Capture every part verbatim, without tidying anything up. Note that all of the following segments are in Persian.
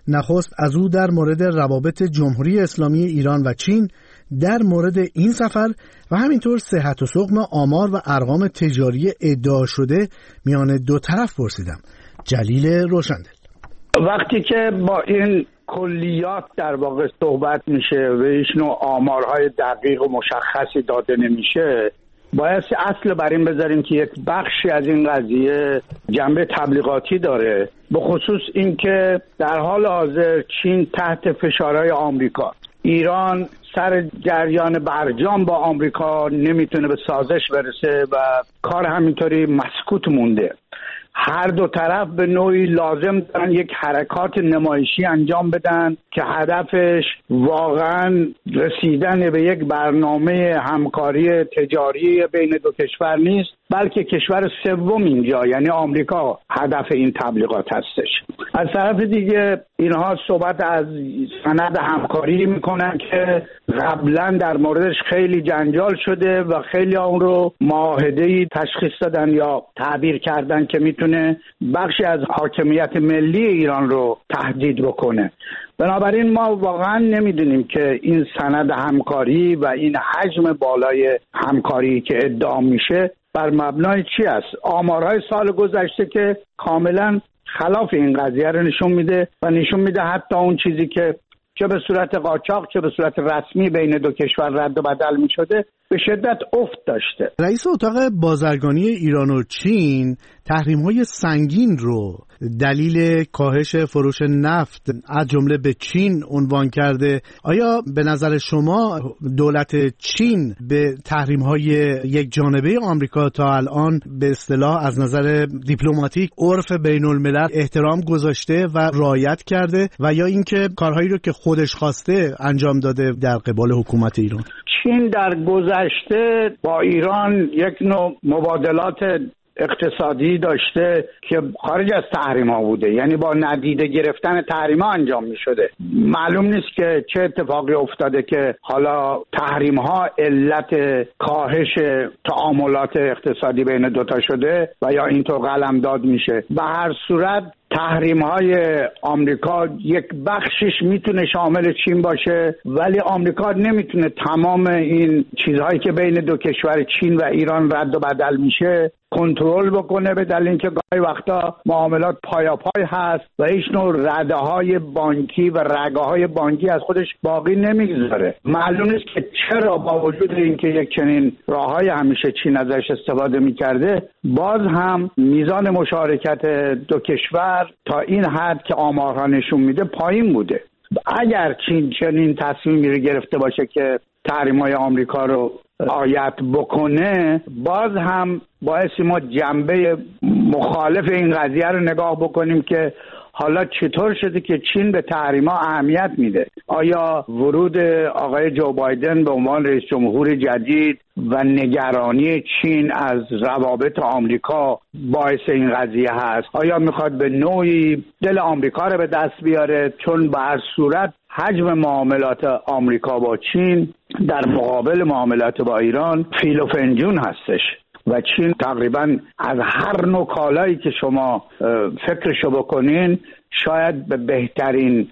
نخست از او در مورد روابط جمهوری اسلامی ایران و چین در مورد این سفر و همینطور صحت و سقم آمار و ارقام تجاری ادعا شده میان دو طرف پرسیدم. جلیل روشندل: وقتی که با این کلیات در واقع صحبت میشه و هیچ نوع آمارهای دقیق و مشخصی داده نمیشه، باید اصل بر این بذاریم که یک بخشی از این قضیه جنبه تبلیغاتی داره، به خصوص این که در حال حاضر چین تحت فشارهای آمریکا، ایران سر جریان برجام با آمریکا نمیتونه به سازش برسه و کار همینطوری مسکوت مونده. هر دو طرف به نوعی لازم دارن یک حرکات نمایشی انجام بدن که هدفش واقعا رسیدن به یک برنامه همکاری تجاری بین دو کشور نیست، بلکه کشور سوم اینجا یعنی آمریکا هدف این تبلیغات هستش. از طرف دیگه اینها صحبت از سند همکاری میکنن که قبلا در موردش خیلی جنجال شده و خیلی اون رو معاهده‌ای تشخیص دادن یا تعبیر کردن که میتونه بخشی از حاکمیت ملی ایران رو تهدید بکنه. بنابراین ما واقعا نمیدونیم که این سند همکاری و این حجم بالای همکاری که ادعا میشه بر مبنای چی است. آمارهای سال گذشته که کاملا خلاف این قضیه رو نشون میده و نشون میده حتی اون چیزی که چه به صورت قاچاق چه به صورت رسمی بین دو کشور رد و بدل میشده به شدت افت داشته. رئیس اتاق بازرگانی ایران و چین تحریم‌های سنگین رو دلیل کاهش فروش نفت از جمله به چین عنوان کرده. آیا به نظر شما دولت چین به تحریم‌های یک جانبه آمریکا تا الان به اصطلاح از نظر دیپلماتیک عرف بین‌الملل احترام گذاشته و رعایت کرده و یا اینکه کارهایی رو که خودش خواسته انجام داده در قبال حکومت ایران؟ چین در گذشته با ایران یک نوع مبادلات اقتصادی داشته که خارج از تحریم ها بوده، یعنی با ندیده گرفتن تحریم ها انجام می شده. معلوم نیست که چه اتفاقی افتاده که حالا تحریم ها علت کاهش تعاملات اقتصادی بین دوتا شده و یا اینطور قلمداد میشه. به هر صورت تحریم های آمریکا یک بخشش میتونه شامل چین باشه، ولی آمریکا نمیتونه تمام این چیزهایی که بین دو کشور چین و ایران رد و بدل میشه کنترل بکنه، به دلیل اینکه گاهی وقتا معاملات پایاپای هست و هیچ نوع رده های بانکی و رگه های بانکی از خودش باقی نمیگذاره. معلوم نیست که چرا با وجود اینکه یک چنین راههای همیشه چین ازش استفاده میکرده، باز هم میزان مشارکت دو کشور تا این حد که آمارها نشون میده پایین بوده. اگر چین چنین تصمیمی رو گرفته باشه که تحریم‌های آمریکا رو رعایت بکنه، باز هم باعث ما جنبه مخالف این قضیه رو نگاه بکنیم که حالا چطور شده که چین به تحریم‌ها اهمیت میده. آیا ورود آقای جو بایدن به عنوان رئیس جمهور جدید و نگرانی چین از روابط آمریکا باعث این قضیه هست؟ آیا میخواد به نوعی دل آمریکا رو به دست بیاره؟ چون به هر صورت حجم معاملات آمریکا با چین در مقابل معاملات با ایران فیل و فنجون هستش و چین تقریبا از هر نوع کالایی که شما فکرشو بکنین شاید به بهترین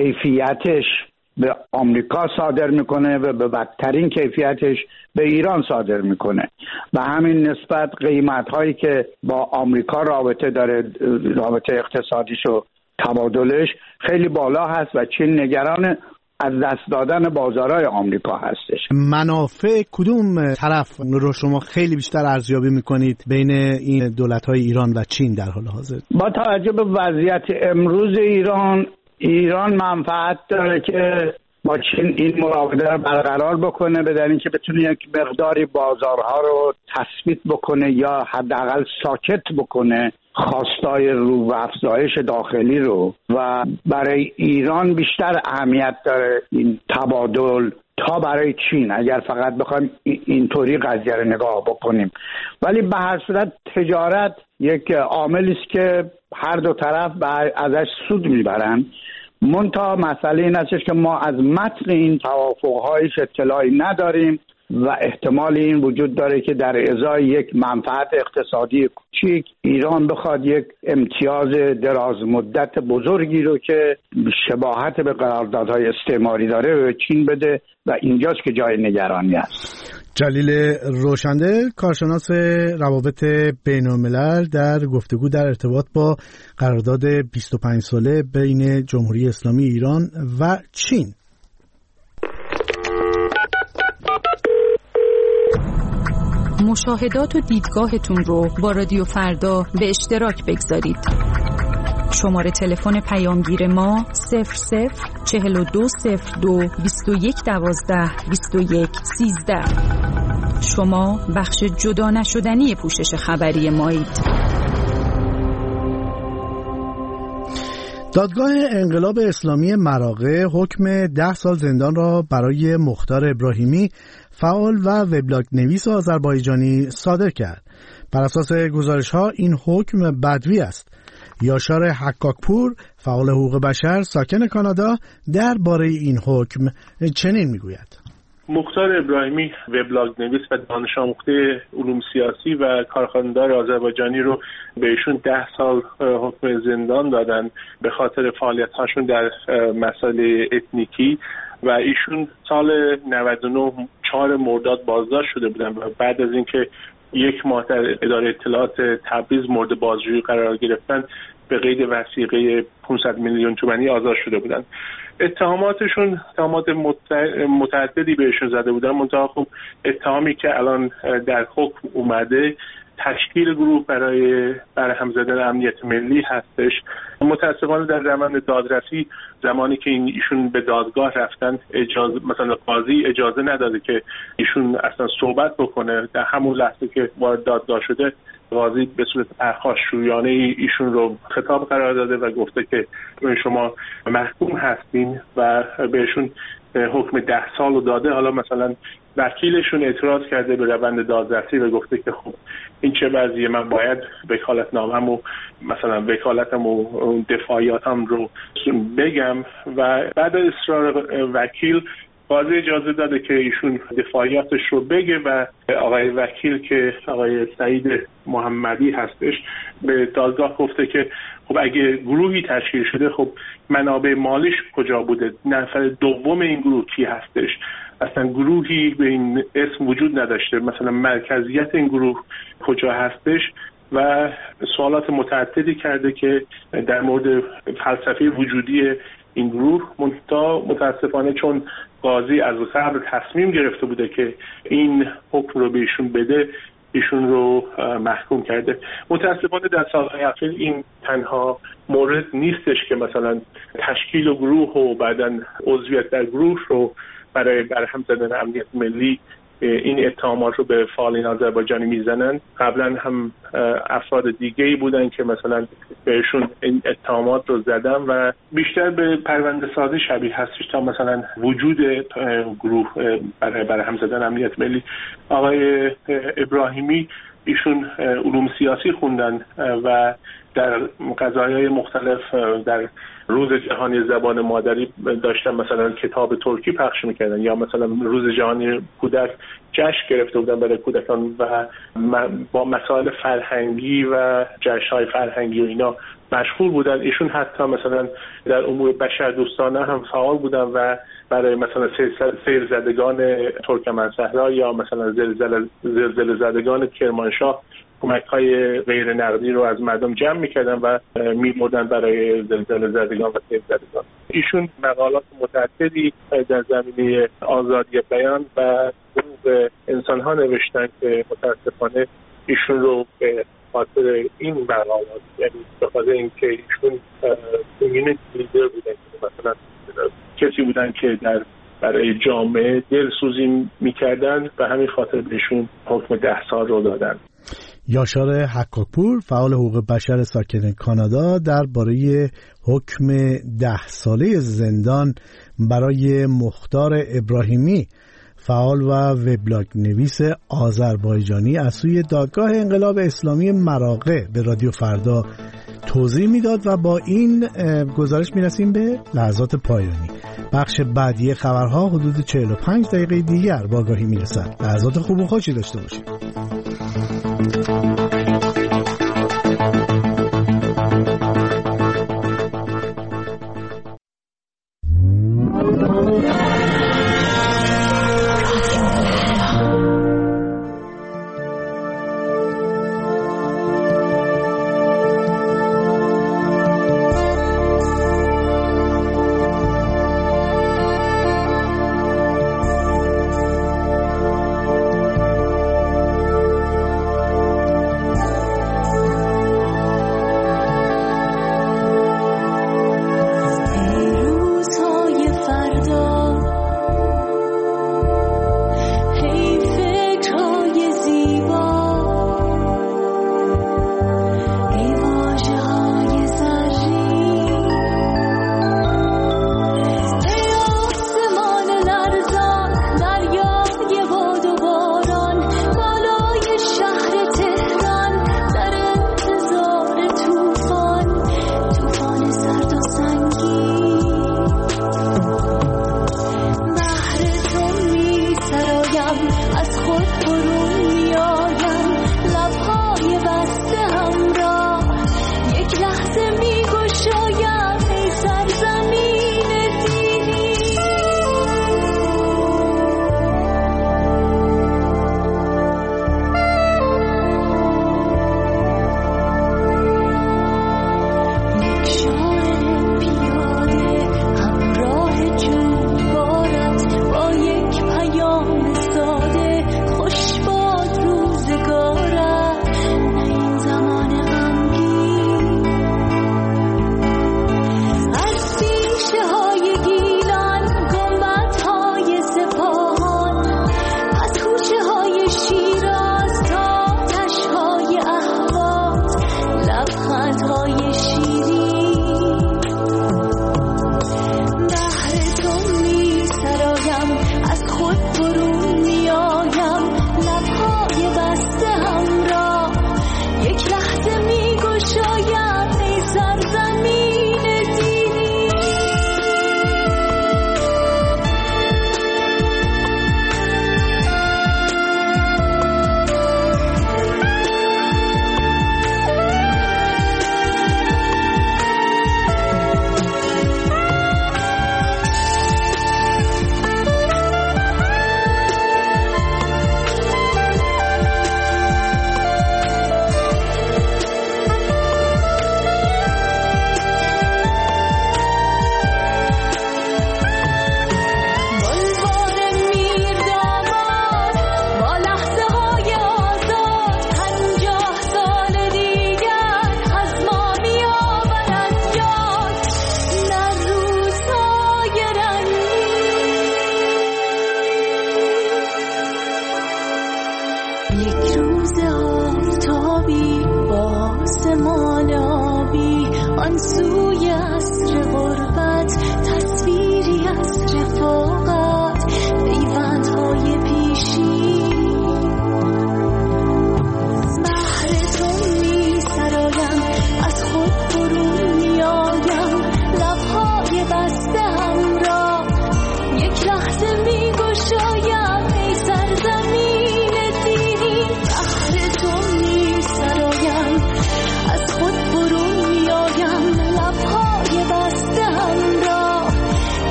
کیفیتش به آمریکا صادر میکنه و به بدترین کیفیتش به ایران صادر میکنه. و همین نسبت قیمت هایی که با آمریکا رابطه داره، رابطه اقتصادیش و تبادلش خیلی بالا هست و چین نگران از دست دادن بازارهای آمریکا هستش. منافع کدوم طرف رو شما خیلی بیشتر ارزیابی میکنید بین این دولت‌های ایران و چین در حال حاضر؟ با توجه به وضعیت امروز ایران، ایران منفعت داره که با چین این مراوده رو برقرار بکنه، به دلیل اینکه بتونه یک مقداری بازارها رو تثبیت بکنه یا حداقل ساکت بکنه خواستای رو و افزایش داخلی رو، و برای ایران بیشتر اهمیت داره این تبادل تا برای چین، اگر فقط بخوایم اینطوری قضیه رو نگاه بکنیم. ولی به هر صورت تجارت یک عاملی است که هر دو طرف ازش سود میبرن. منتها مسئله این است که ما از متن این توافق‌هایش اطلاعی نداریم و احتمال این وجود داره که در ازای یک منفعت اقتصادی کوچیک ایران بخواد یک امتیاز دراز مدت بزرگی رو که شباهت به قراردادهای استعماری داره به چین بده و اینجاست که جای نگرانی است. جلیل روشنده، کارشناس روابط بین‌الملل، در گفتگو در ارتباط با قرارداد بیست و پنج ساله بین جمهوری اسلامی ایران و چین. مشاهدات و دیدگاهتون رو با رادیو فردا به اشتراک بگذارید. شماره تلفن پیامگیر ما صفر صفر چهل و دو صفر دو بیست و یک دوازده بیست و یک سیزده. شما بخش جدا نشدنی پوشش خبری مایید. دادگاه انقلاب اسلامی مراغه حکم ده سال زندان را برای مختار ابراهیمی، فعال و وبلاگ نویس آذربایجانی صادر کرد. بر اساس گزارش‌ها این حکم بدوی است. یاشار حکاکپور، فعال حقوق بشر ساکن کانادا، درباره این حکم چنین میگوید: مختار ابراهیمی، وبلاگ نویس و دانش آموخته علوم سیاسی و کارخانه‌دار آذربایجانی رو بهشون ده سال حکم زندان دادن به خاطر فعالیت‌هاشون در مسائل اتنیکی و ایشون سال نود و نه چهار مرداد بازداشت شده بودن و بعد از اینکه یک ماه در اداره اطلاعات تبریز مورد بازجویی قرار گرفتن به قید وثیقه پانصد میلیون تومانی آزاد شده بودن. اتهاماتشون اتهامات متعددی بهشون زده بودن، منتها خب اتهامی که الان در حکم اومده تشکیل گروه برای برهم زدن امنیت ملی هستش. متاسفانه در زمان دادرسی، زمانی که این ایشون به دادگاه رفتن، اجازه مثلا قاضی اجازه نداده که ایشون اصلا صحبت بکنه. در همون لحظه که وارد دادگاه شده، قاضی به صورت پرخاشجویانه ایشون رو خطاب قرار داده و گفته که شما محکوم هستین و بهشون حکم ده سال رو داده. حالا مثلا وکیلشون اعتراض کرده به روند دادرسی و گفته که خب این چه وضعیه، من باید وکالتنامه‌م و مثلا وکالتم و دفاعیاتم رو بگم. و بعد از اصرار وکیل، قاضی اجازه داده که ایشون دفاعیاتش رو بگه و آقای وکیل که آقای سعید محمدی هستش به دادگاه گفته که خب اگه گروهی تشکیل شده، خب منابع مالیش کجا بوده؟ نفر دوم این گروه کی هستش؟ اصلا گروهی به این اسم وجود نداشته. مثلا مرکزیت این گروه کجا هستش؟ و سوالات متعددی کرده که در مورد فلسفه وجودی این گروه. متاسفانه چون قاضی از قبل تصمیم گرفته بوده که این حکم رو بهشون بده، ایشون رو محکوم کرده. متاسفانه در سالهای اخیر این تنها مورد نیستش که مثلا تشکیل گروه و بعداً عضویت در گروه رو برای برهم زدن امنیت ملی این اتهامات رو به فعالین آذربایجانی میزنن. قبلا هم افراد دیگه‌ای بودن که مثلا بهشون این اتهامات رو زدن و بیشتر به پرونده سازی شبیه هستش تا مثلا وجود گروه برای برهم زدن امنیت ملی. آقای ابراهیمی ایشون علوم سیاسی خوندن و در قضایای مختلف در روز جهانی زبان مادری داشتن مثلا کتاب ترکی پخش میکردن، یا مثلا روز جهانی کودک جشن گرفته بودن برای کودکان و با مسائل فرهنگی و جشن‌های فرهنگی و اینا مشغول بودن. ایشون حتی مثلا در امور بشر دوستانه هم فعال بودن و برای مثلا سیل زدگان ترکمنصحرا یا مثلا زلزله زلزله زدگان کرمانشاه کمک‌های غیر نقدی رو از مردم جمع می‌کردن و می‌بردن برای زلزله زدگان و سیل زدگان. ایشون مقالات متعددی در زمینه آزادی بیان و حقوق انسان‌ها نوشتن که متأسفانه ایشون رو به خاطر این مقالات، یعنی به خاطر اینکه ایشون کمیونیتی لیدر بودن، مثلا کسی بودن که در برای جامعه دلسوزی می‌کردن و همین خاطر بهشون حکم ده سال رو دادن. یاشار حکاکپور، فعال حقوق بشر ساکن کانادا، درباره حکم ده ساله زندان برای مختار ابراهیمی فعال و وبلاگ نویس آذربایجانی از سوی دادگاه انقلاب اسلامی مراغه به رادیو فردا توضیح میداد و با این گزارش میرسیم به لحظات پایانی. بخش بعدی خبرها حدود چهل و پنج دقیقه دیگر با آگاهی میرسد. لحظات خوب و خوشی داشته باشید.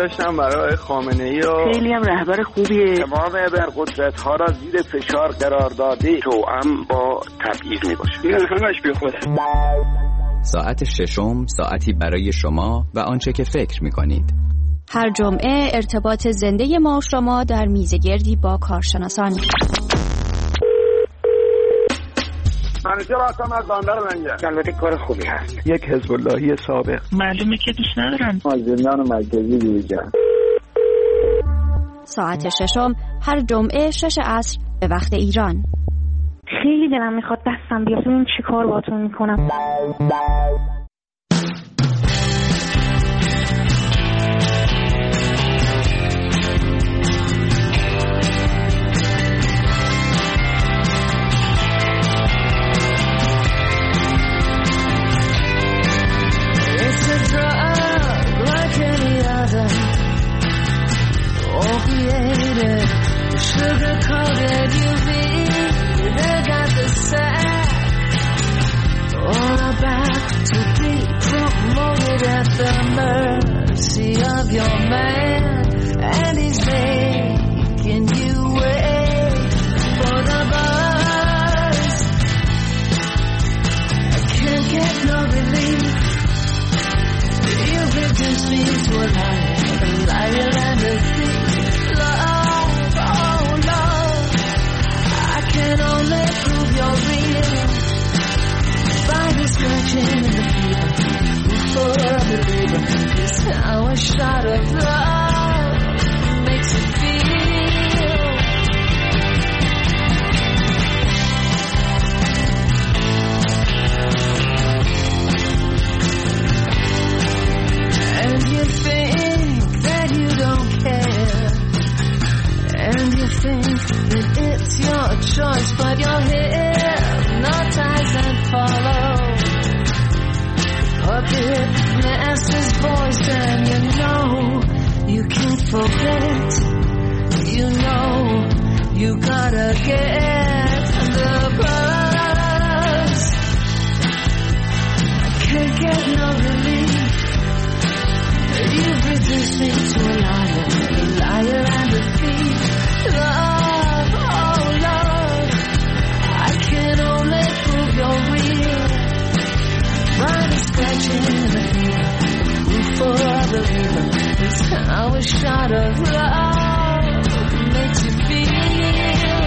داشتم برای خامنه‌ای و خیلی هم رهبر خوبیه. تمام ابرقدرت‌ها را زیر فشار قرار داده توأم با تبعیض میباشه. این همش بی خوده. ساعت ششم ساعتی برای شما و آنچه که فکر میکنید. هر جمعه ارتباط زنده ما و شما در میزگردی با کارشناسان. منیجر هستم از بندر منگه. البته کار خوبی هست. یک حزب اللهی سابق. معلومه که دوست ندارن. از زندان مرکزی دیگه. ساعت ششم هر جمعه شش عصر به وقت ایران. خیلی دلم میخواد دستم بیاد ببینم چی کار باهاتون میکنم. Sugar coated U V, they got the sack. All about to be promoted at the mercy of your man, and he's making you wait for the buzz. I can't get no relief. You reduce me to a liar, a liar and a thief. Can only prove you're real by the scratching in the fever. For a believer is how a shot of love makes you feel. And you think that you don't care, and you think that it's your choice, but you're hypnotized and follow puppet master's voice, and you know you can't forget. You know you gotta get the buzz. I can't get no relief. You've reduced me to a liar, a liar and a thief. Love, oh love, I can only prove you're real by the scratching in the fever. For a believer, it's how a shot of love makes you feel.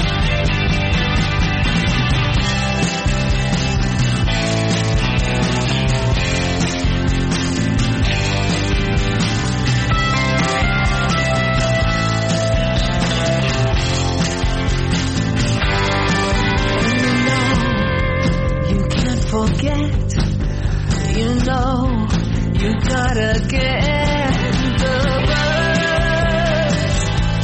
Forget, you know, you gotta get the buzz.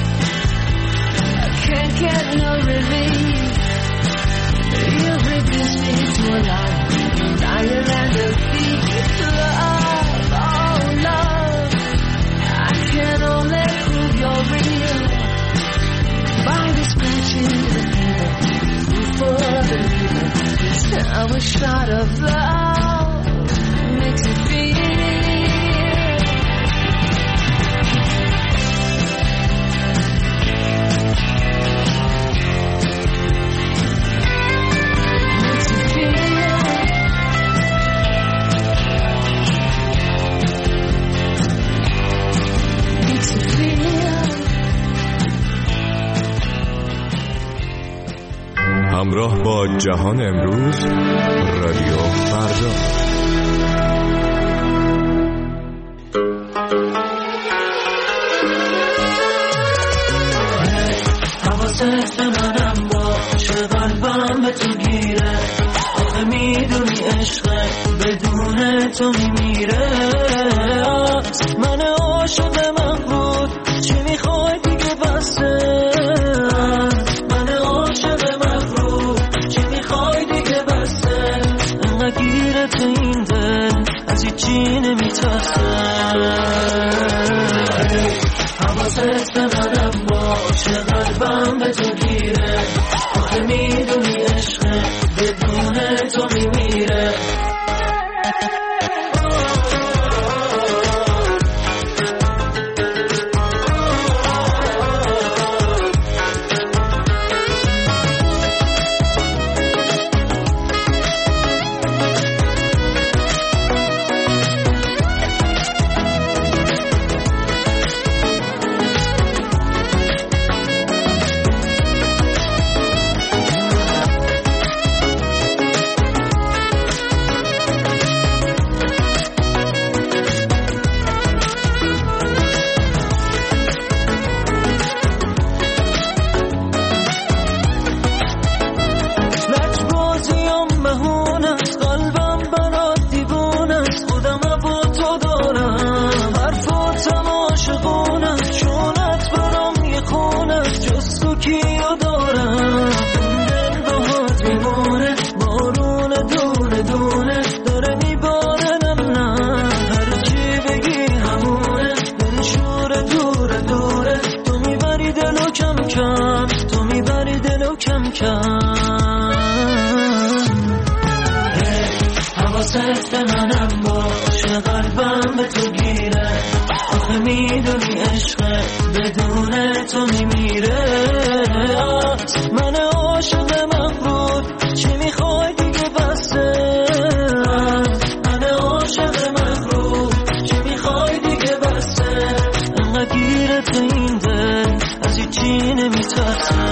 I can't get no relief. You reduce me to a liar, liar and a thief. Love, oh love, I can only prove you're real by the scratching in the fever. For a believer, how a shot of love makes you feel. Makes you feel. Makes you feel. همراه با جهان امروز، رادیو فردا. حواست به منم باشه، قلبم به تو گیره. آخه میدونی عشقه بدون تو میمیره. من عاشق من بود، چی میخوای دیگه بسته. تو این دل از هیچی نمیترسه. حواست به منم باشه، قلبم به تو گیره. آخه میدونی عشقه بدون تو میمیره. حواست به منم باشه قلبم به تو گیره آخه میدونی عشق بدون تو میمیره من عاشق مغرور چی میخوای دیگه بسه من عاشق مغرور چی میخوای دیگه بسه انقدر گیرت این دل از هیچی نمیترسه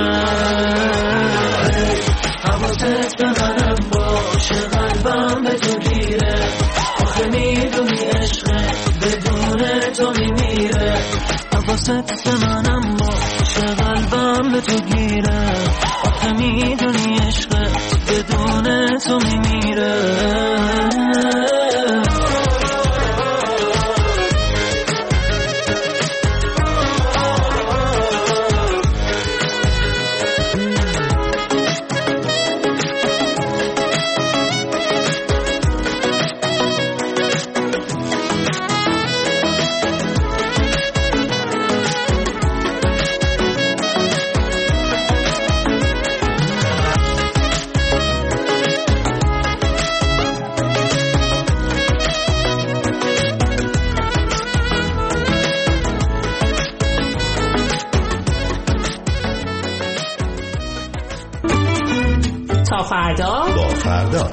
حواست به منم باشه قلبم به تو گیره آخه میدونی عشق بدون تو میمیره حواست به منم باشه قلبم به تو گیره آخه میدونی عشق بدون تو میمیره تا فردا با فردا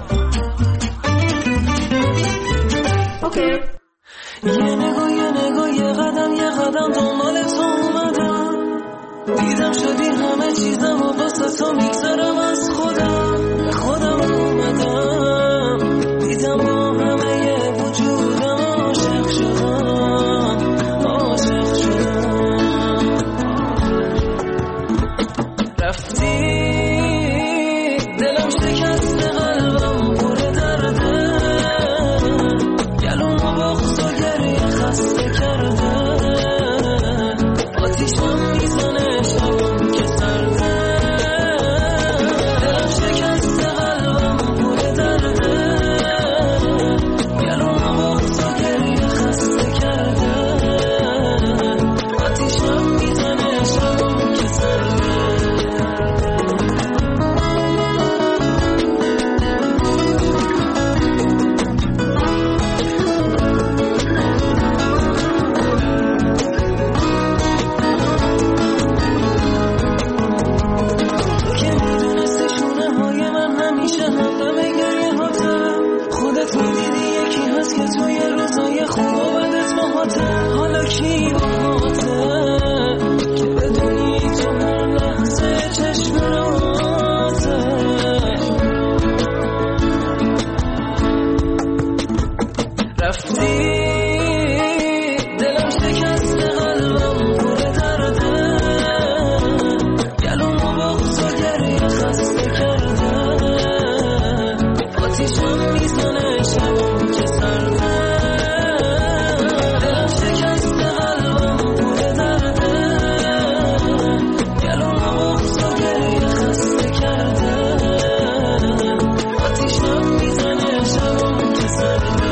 اوکی. یه نگاه یه نگاه یه قدم یه قدم دنبال تو اومدم دیدم شدی همه چیزم و واسه تو میگذارم از خودم به خودم اومدم دیدم با همه یه وجودم عاشق شدم عاشق شدم رفتی دلم شکست قلبم پر درده گلوم و بغض و گریه خسته کرده آتیشم میزنه شبم که سرده دلم شکست قلبم پر درده گلوم و بغض و گریه خسته کرده آتیشم میزنه شبم که سرده خودت میدیدی یکی هست که توی روزای خوب و بدت باهاته حالا کی باهاته که بدونی تو هر لحظه چشم راته رفتی دلم شکست قلبم پر درده گلوم و بغض و گریه خسته کرده آتیشم میزنه شبم که سرده دلم شکست قلبم پر درده گلوم و بغض و گریه خسته کرده آتیشم میزنه شبم که سرده.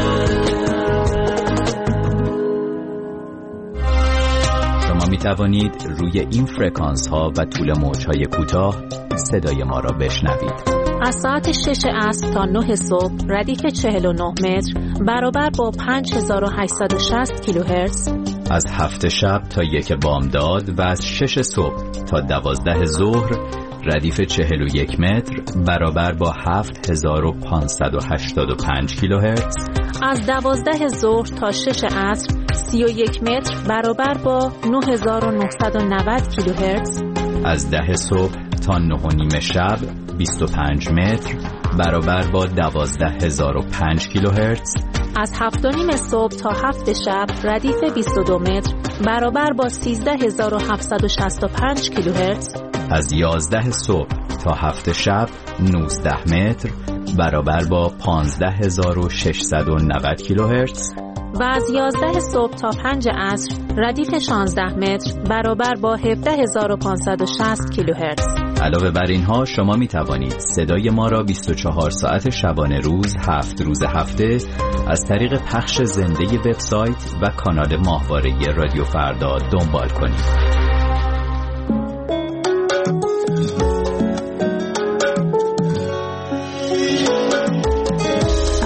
شما می توانید روی این فرکانس ها و طول موج های کوتاه صدای ما را بشنوید. از ساعت شش عصر تا نه صبح ردیف چهل و نه متر برابر با پنج هزار و هشتصد و شصت کیلوهرتز. از هفت شب تا یک بامداد و از شش صبح تا دوازده ظهر ردیف چهل و یک متر برابر با هفت هزار و پانصد و هشتاد و پنج کیلوهرتز. از دوازده ظهر تا شش عصر سی و یک متر برابر با نه هزار و نهصد و نود کیلوهرتز. از ده صبح تا نه و نیم شب بیست و پنج متر برابر با دوازده هزار و پنج کیلوهرتز. از هفت و نیم صبح تا هفت شب ردیف بیست و دو متر برابر با سیزده هزار و هفتصد و شصت و پنج کیلوهرتز. از یازده صبح تا هفت شب نوزده متر برابر با پانزده هزار و ششصد و نود کیلوهرتز. و از یازده صبح تا پنج عصر ردیف شانزده متر برابر با هفده هزار و پانصد و شصت کیلوهرتز. علاوه بر اینها شما می توانید صدای ما را بیست و چهار ساعت شبانه روز هفت روز هفته از طریق پخش زنده وبسایت و کانال ماهواره رادیو فردا دنبال کنید.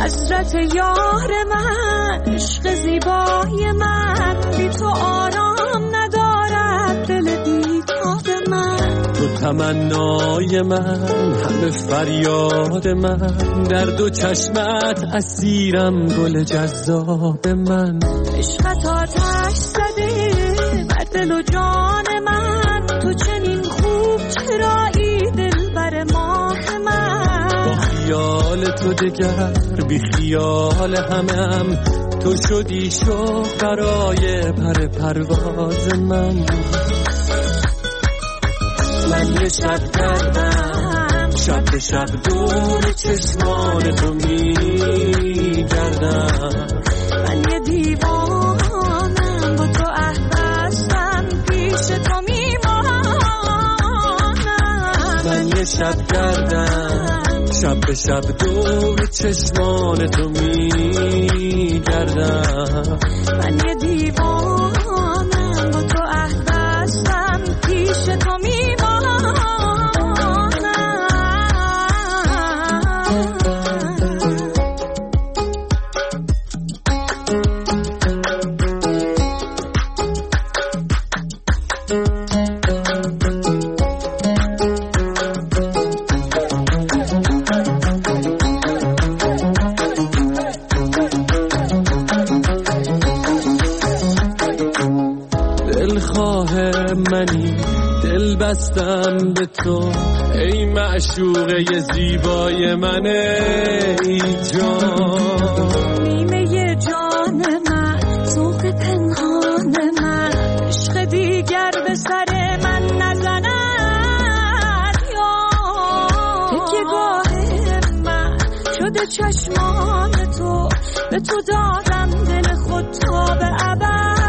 حسرت یار من، عشق زیبای من، بی تو آرام ندارد دل بیتاب من. تو تمنای من، همه فریاد من، در دو چشمت اسیرم گل جذاب من. عشقت آتش زده بر دل و جان من، تو چنین خوب چرایی دل بر ماه من. با خیال تو دگر بی خیال همم، تو شدی شو برای پر پرواز من. من یه شب کردم شب به شب دور چشمان تو می گردم. من یه دیوانم با تو عهد بستم پیش تو می مانم. من یه شب کردم شب به شب دور چشمان تو می گردم. من یه دیوانم با تو عهد بستم پیش تو می بستم به تو ای معشوقه زیبای من، ای جان نیمه جان من، ذوق پنهان من، عشق دیگر به سر من نزند یا تکیه گاه من شده چشمان تو، به تو دادم دل خود تا به ابد.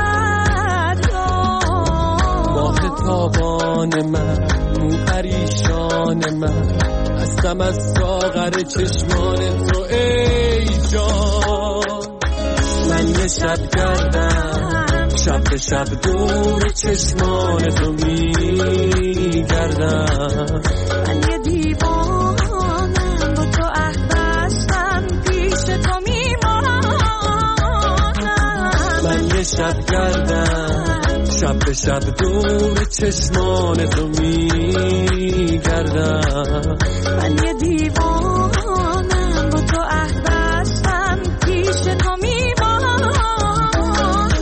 تابان من، مو پریشان من، هستم از ساغر چشمان تو ای جان. من یه شب کردم شب به شب دور چشمان تو می گردم. من یه دیوانم با تو عهد بستم پیش تو می مانم. من یه شب کردم شب به شب دور چشمان تو می گردم. من یه دیوانم با تو عهد بستم پیش تو می مانم.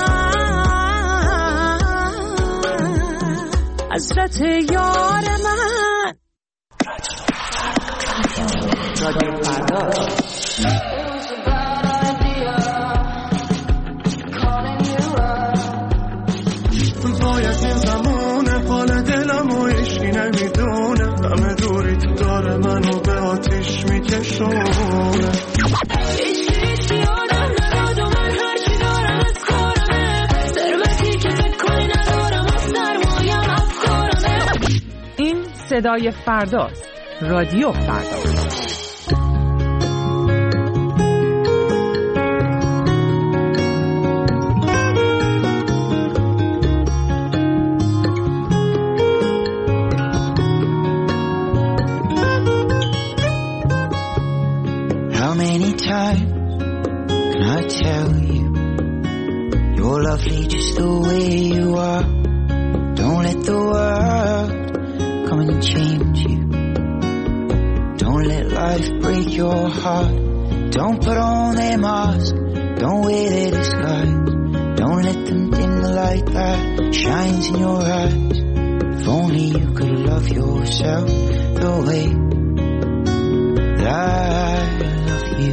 حضرت یار من. رادیو فردا. همه دوری داره منو به آتیش میکشونه. هیچ هیچ یادم نداد و من هرچی دارم از کارمه، ثروتی که فکر کنی ندارم از سرمایم افکارمه. این صدای فرداست. رادیو فردا. Just the way you are. Don't let the world come and change you. Don't let life break your heart. Don't put on their mask. Don't wear their disguise. Don't let them dim the light that shines in your eyes. If only you could love yourself the way that I love you.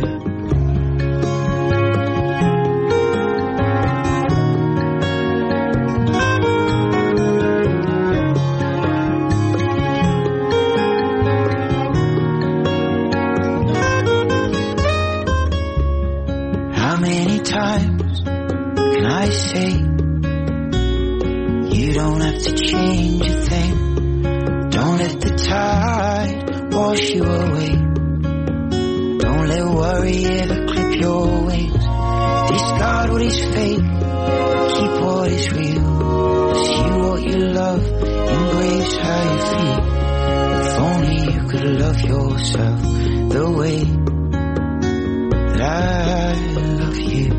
Times can I say you don't have to change a thing? Don't let the tide wash you away. Don't let worry ever clip your wings. Discard what is fake, keep what is real. Pursue what you love, embrace how you feel. If only you could love yourself the way that I love you.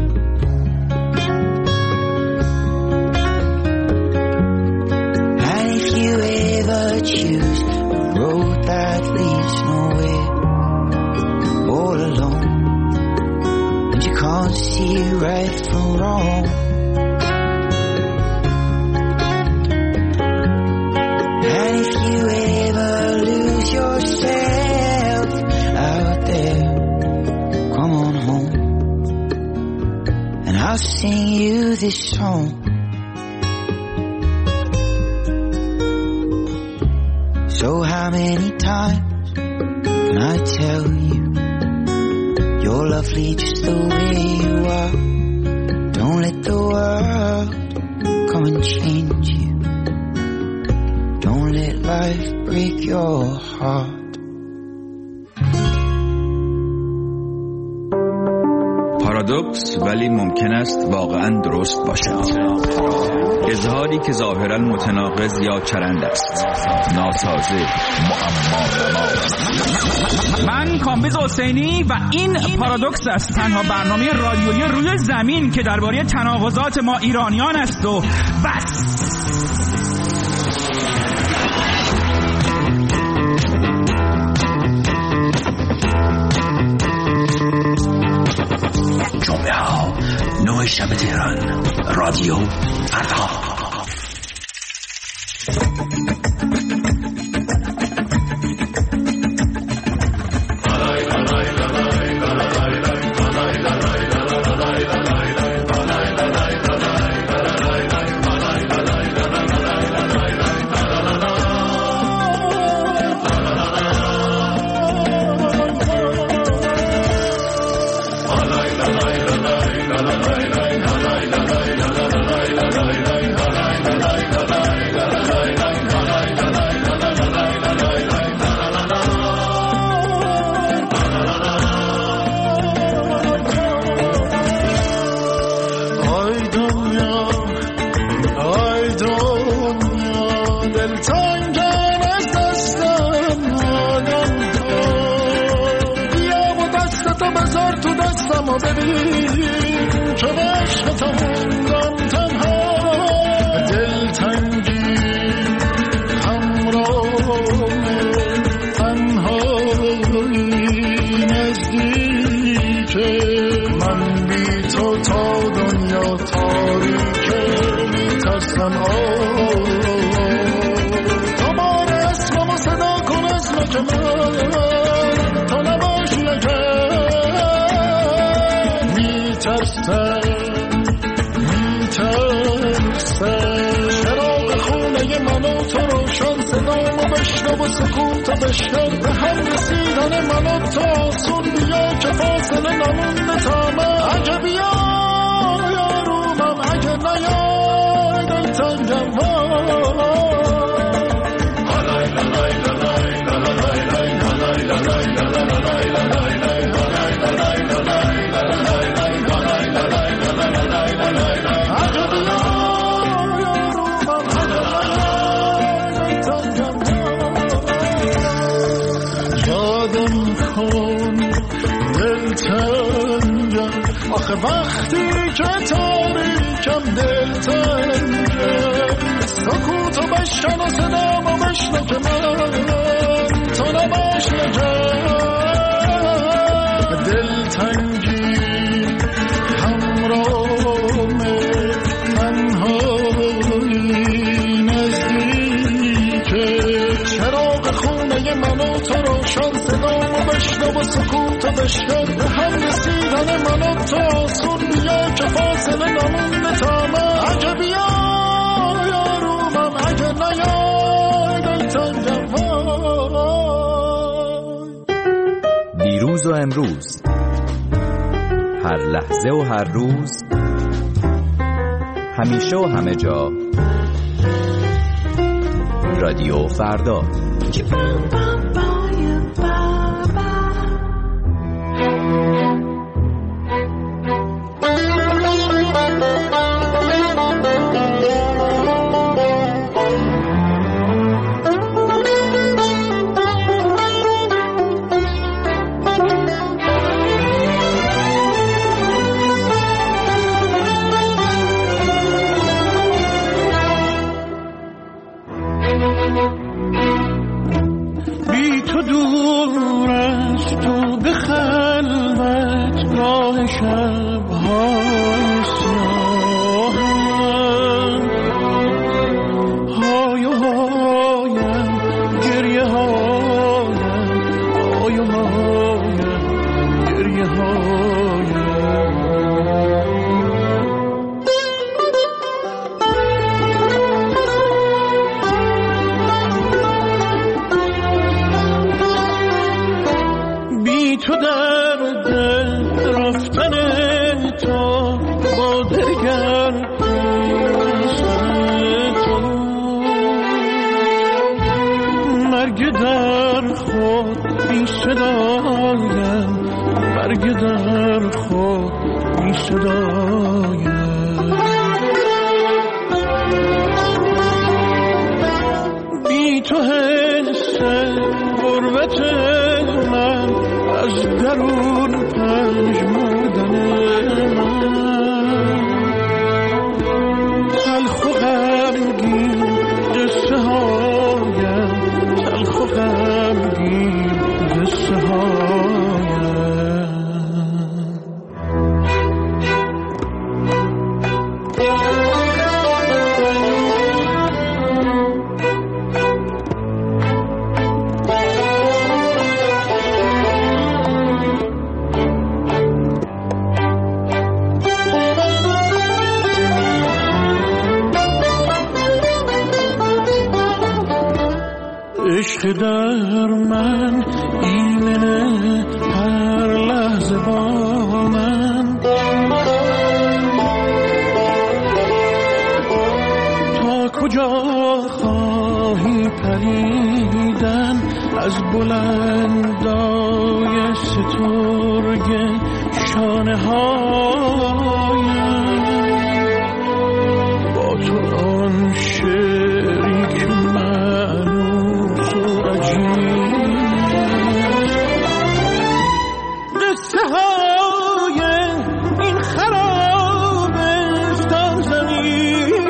And if you ever choose a road that leads nowhere, all alone, and you can't see right from wrong, and if you ever lose yourself out there, come on home, and I'll sing you this song. So how many times can I tell you you're lovely just the way you are? Don't let the world come and change you. Don't let life break your heart. پارادوکس ولی ممکن است واقعا درست باشد. اظهاری که ظاهرا متناقض یا چرند است، ناسازه، معما. من کامبیز حسینی و این پارادوکس است، تنها برنامه رادیویی روی زمین که درباره تناقضات ما ایرانیان است و بس. جمعه ها نه شب تهران، رادیو فردا. وقتی که تاریکم دلتنگه، سکوتو بشکن و صدامو بشنو که من تو نباش نجات. دلتنگی همراهمه، تنهایی نزدیکه، چراغ خونه من و تو روشن، صدامو بشنو و سکوتو بشکن. به هم رسیدن من و تو آسون، بیا که فاصله نمونده تا من. اگه بیا یارومم، اگه نیای دلتنگم وای. دیروز و امروز، هر لحظه و هر روز، همیشه و همه جا، رادیو فردا. رفت و به خلوت راه شب‌های سیاهم های و هایم گریه هایم های و هایم گریه هایم بی تو در دل رفتن تو با دگر تو مرگ در خود بی صدایم مرگ در خود بی صدایم بی تو حس غربت من از درون پژمردن من تلخ و غمگین قصه هایم تلخ و غمگین قصه هایم عشق در من ایمنه هر لحظه با من تا کجا خواهی پریدن از بلندای سترگ شانه هایم با تو آن شعری که معنوس و عجیب قصه های این خرابستان زمین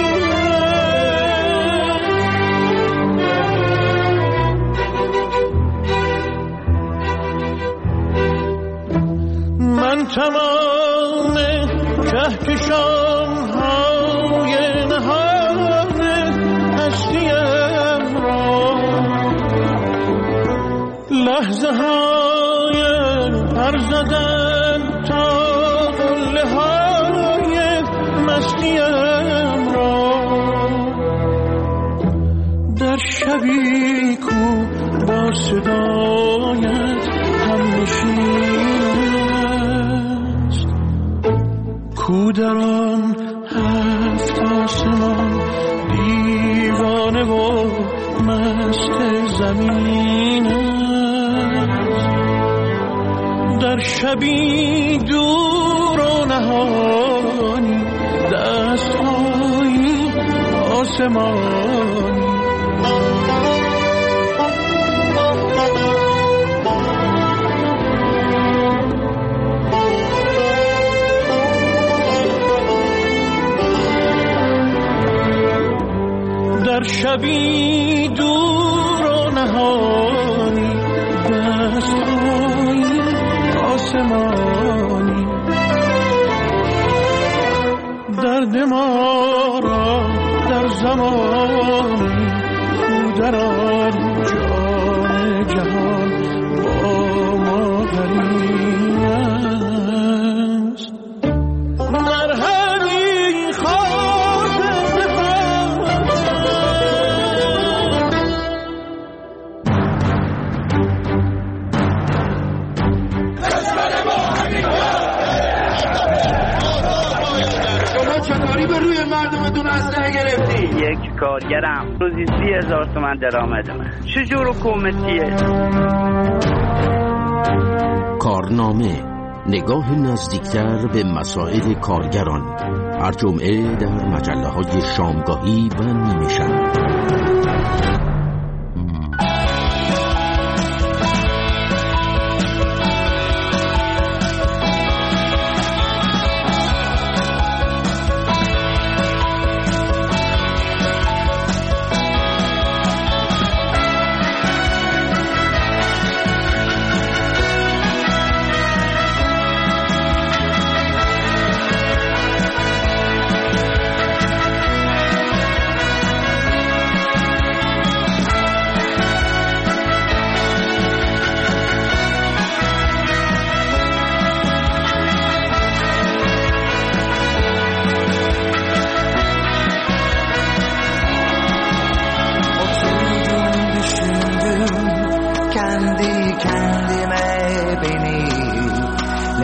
من تمام کهکشان های نهان هستیم را لحظه های پر زدن تا قله های مستیم را در شبی کو با صدایت هم نشینست کو در آن هفت آسمان دیوانه و مست زمین است در شبی دور و نهانی دست‌های آسمانی در شبی دور و نهانی دست‌های آسمانی درد ما را در زمانی کو در آن جان جهان با ما غریب است مرحمی خواهد چطوری به روی مردمتون اسلحه گرفتی؟ یک کارگرم روزی سی هزار تومن درآمد من چجور حکومتیه؟ کارنامه نگاه نزدیکتر به مسائل کارگران هر جمعه در مجله های شامگاهی و نیمه شب.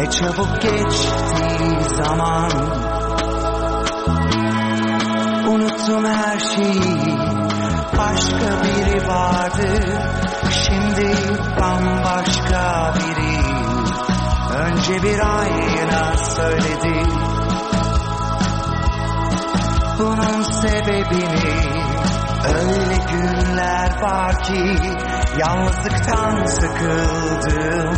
çabuk geçti zaman. Unuttum her şeyi, başka biri vardı. Şimdi bambaşka biri. Önce bir ayna söyledi bunun sebebini. Öyle günler var ki yalnızlıktan sıkıldım.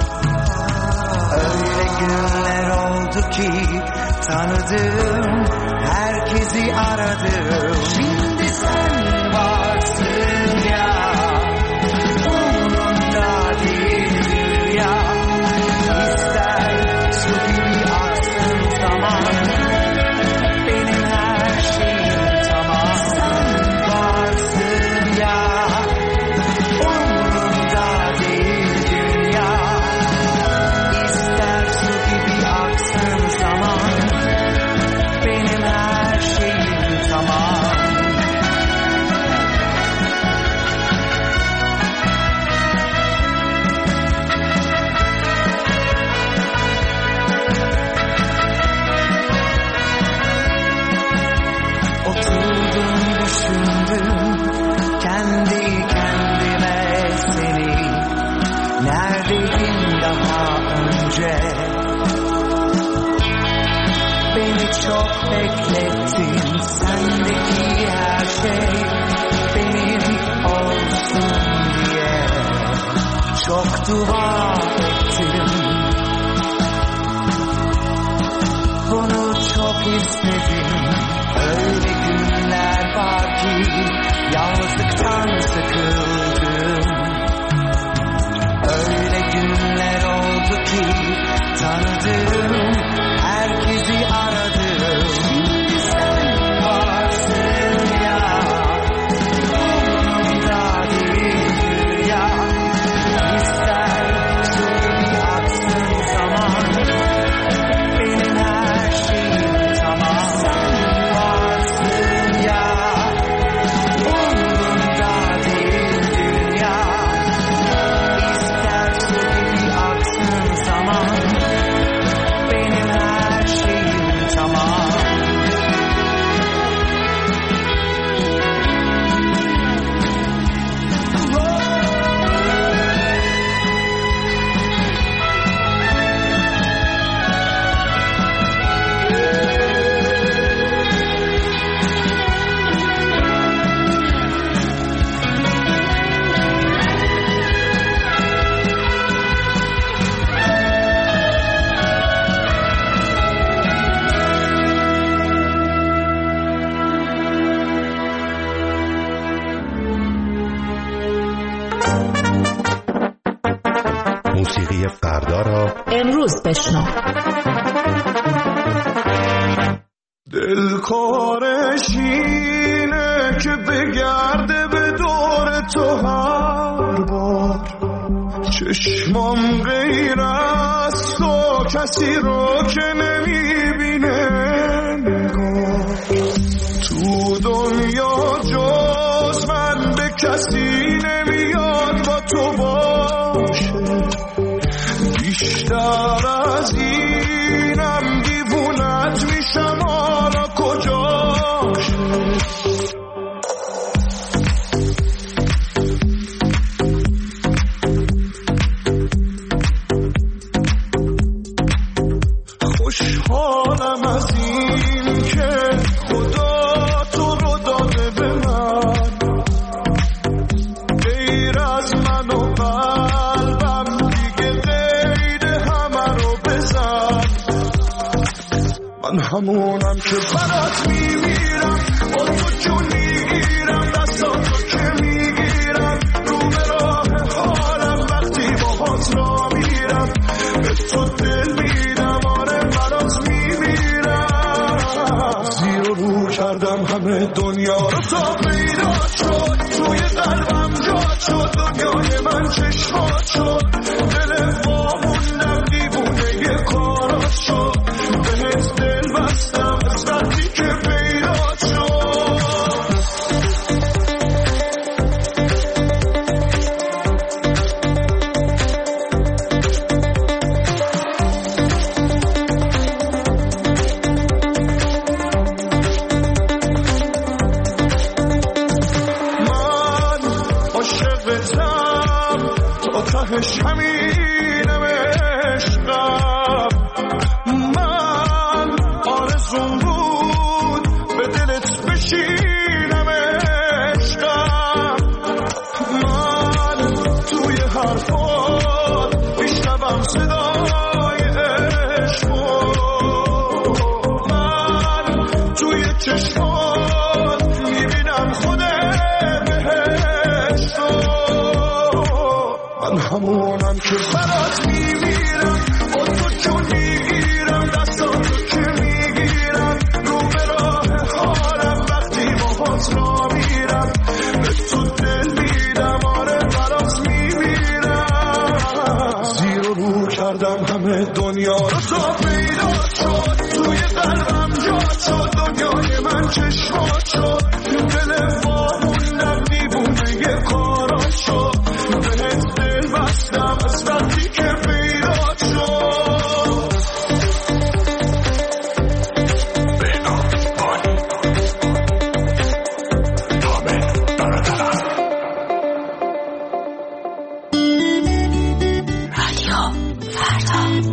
Öyle günler oldu ki tanıdım, herkesi aradım. Şimdi sen varsın ya, umurumda değil dünya. İster su gibi aksın zaman, benim her şeyim tamam. Sen varsın ya, umurumda değil dünya. İster su gibi aksın zaman, benim her şeyim tamam. Oturdum düşündüm kendi kendime seni. Neredeydin daha önce? Beni çok beklettin, sendeki her şey benim olsun diye. Çok dua ettim, bunu çok istedim. Öyle günler var ki yalnızlıktan sıkıldım. Öyle günler oldu ki tanıdım, herkesi aradım. Şimdi sen varsın ya, umurumda değil dünya. İster su gibi aksın zaman, benim her şeyim tamam. Sen varsın ya, umurumda değil dünya. İster su gibi aksın zaman, benim her şeyim tamam. موسیقی فردا را امروز بشنو. دلکارش اینه که بگرده به دور تو هر بار. چشمام غیر از تو کسی رو که نمیبینه نگاه. تو دنیا جز من به کسی نمیاد با تو باشه. بیشتر از اینم دیوونت میشم، حالا کجاشه؟ خوشحالم از این که خدا تو رو داده به من. غیر از من و قلبم دیگه غیر همه رو بزن. من همونم که برات میمیرم، با تو جون میگیرم، دستاتو که میگیرم، رو به راه حالم وقتی باهات را میرم. به تو دل میدم، آره برات میمیرم. زیر و رو کردم همه دنیا رو تا پیدا شد، توی قلبم جا شد، دنیای من چشمات شد. دل واموندم دیوونه یه کارات شد، بهت دل بستم از وقتی که پیدا شد. همونم که برات میمیرم با تو جون میگیرم دستم تو که میگیرم رو به راه حالم وقتی باهات را میرم به تو دل میدم آره برات میمیرم زیر و رو کردم همه دنیا رو تا پیدا شد توی قلبم جا شد دنیای من چشمات شد دل واموندم دیوونه یه کارات شد بهت دل بستم از وقتی که پیدا شد بهنام بانی تامن برادرم رادیو فردا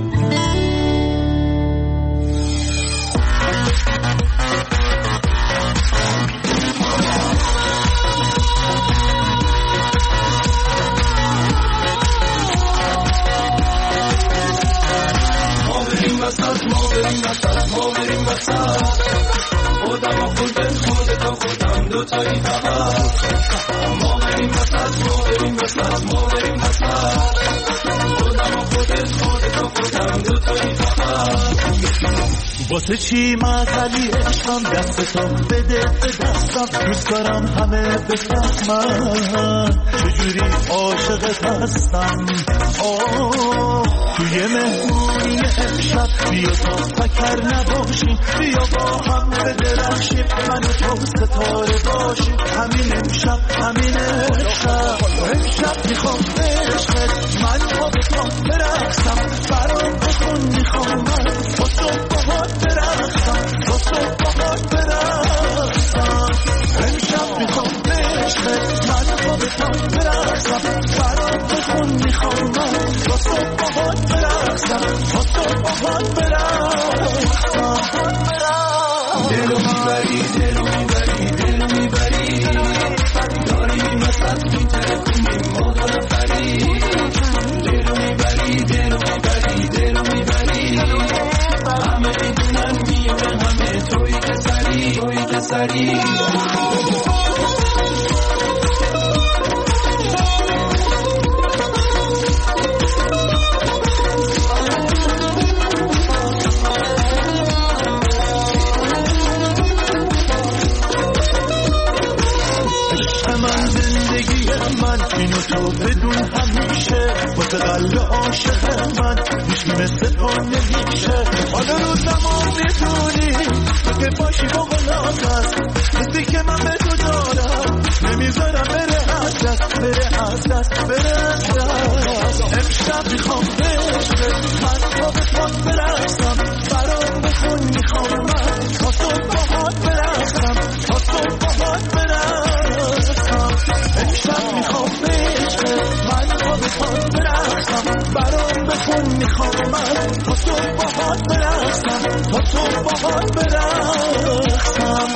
ما بریم وسط ما بریم وسط خودم و خودت خودت و خودم دوتایی فقط ما بریم وسط ما بریم وسط ما بریم وسط خودم و خودت خودت و خودم دوتایی فقط واسه چی معطلی عشقم دستتو بده به دستم دوست دارم همه بفهمن چجوری عاشقت هستم آه توی مهمونی امشب بیا تا فکر نباشیم بیا با هم بدرخشیم من و تو ستاره باشیم همین امشب همین امشب امشب میخوام عشقت من با به تو برقصم برام بخون میخوام من با تو باهات برقصم با تو باهات برقصم امشب میخوام عشقت من با به تو برقصم برام بخون میخوام من با تو باهات برقصم با تو باهات برقصم دلو میبری دلو میبری دلو میبری داری مسط میترکونی مادا نفری دلو میبری دلو میبری دلو میبری همه میدونن میونه همه توی که سری توی که سری اینو تو بدون همیشه واسه قلب عاشق من هیچ مثل تو نمیشه حالا رو زمان میدونی تو که باشی با غلاقت مثلی که من به تو دارم نمیذارم بره از دست بره از دست بره از دست امشب میخوام عشقت من با به پات برقصم برام بخون میخوام من تا تو باهات برقصم تا تو باهات برقصم امشب میخوام من با به پات برقصم برام بخون میخوام من با تو باهات برقصم با تو باهات برقصم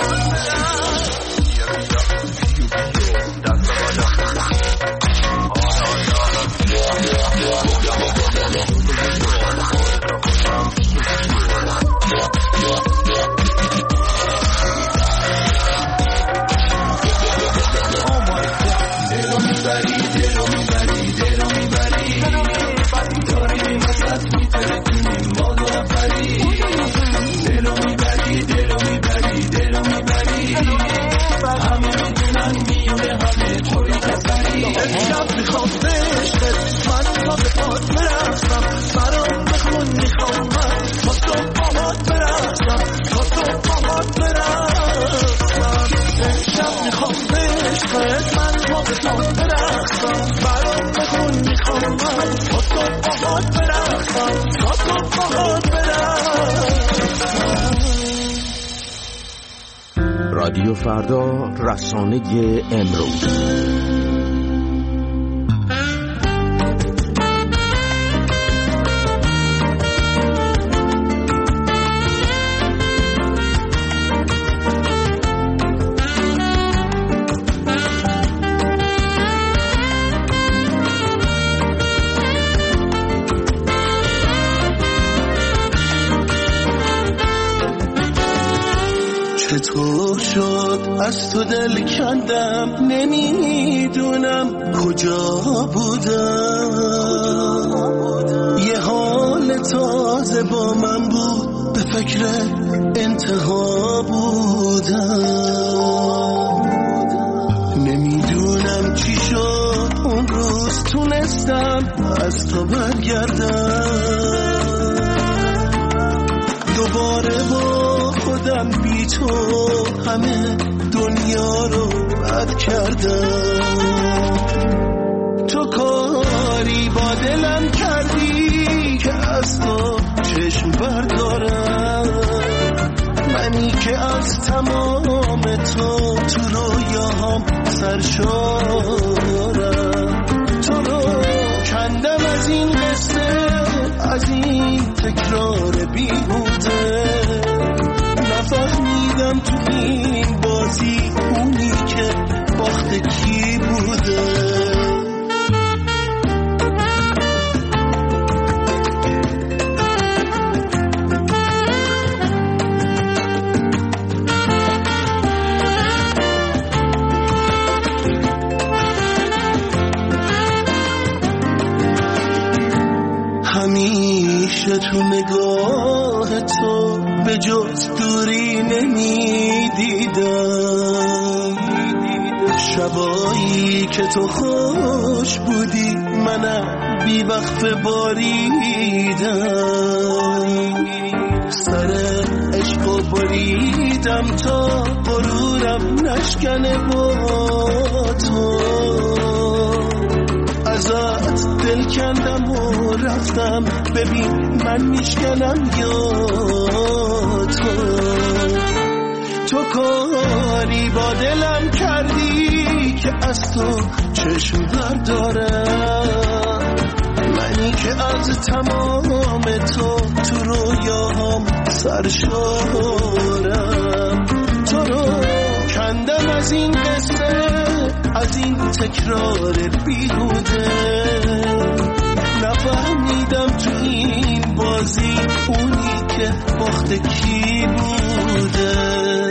رادیو فردا، رسانه امروز. چطور شد از تو دل کندم، نمیدونم کجا بودم. یه حال تازه با من بود، به فکر انتها بودم. نمیدونم چی شد اون روز، تونستم از تو برگردم. دوباره با خودم بی تو همه دنیا رو بد کردم. تو کاری با دلم کردی که از تو چشم بردارم. منی که از تمام تو تو رویاهام سرشارم. تو رو کندم از این قصه، از این تکرار بیهوده. نفهمیدم تو این بازی اونی که باخت کی بوده. همیشه تو نگاه تو به جز دوری نمیدیدم. شبایی که تو خوش بودی منم بی وقت باریدم. سر عشق و بریدم تا غرورم نشکنه با تو. ازت دل کندم و رفتم، ببین من میشکنم یا تو. تو کاری با دلم کردی که از تو چشم بردارم. منی که از تمام تو تو رویاهام سرشارم. تو رو کندم از این قصه، از این تکرار بیهوده. نفهمیدم تو این بازی اونی که باخت کی بوده.